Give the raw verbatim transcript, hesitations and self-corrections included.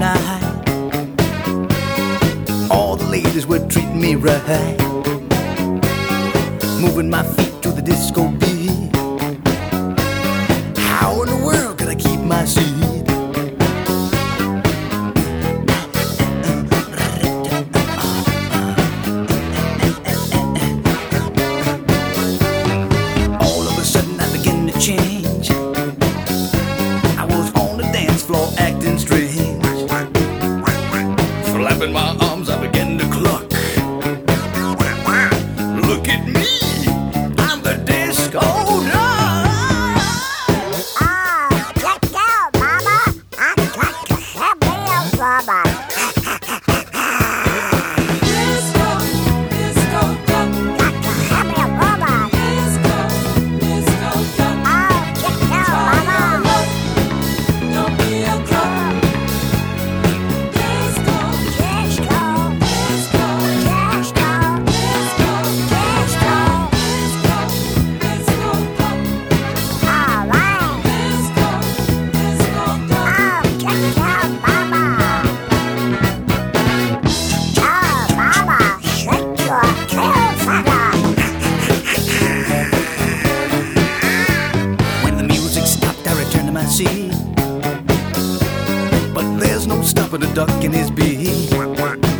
night. All the ladies were treating me right, moving my feet to the disco beat. How in the world could I keep my seat? All of a sudden I began to change. I was on the dance floor acting strange. Flapping my arms I began to cluck. Look at me, I'm the disco duck. Oh, let's go, Mama. I got to have me a rubber. Disco, disco duck. Got to have me a rubber. Disco, disco duck. Oh, let's go, Mama. Don't be a drunk. Disco, Disco, disco, disco, disco, disco. disco, disco duck. All right. Disco, disco duck. Oh, let's go, Mama. Oh, Mama, shake your tail feather. When the music stopped, I returned to my seat. But there's no stopping a duck in his beat.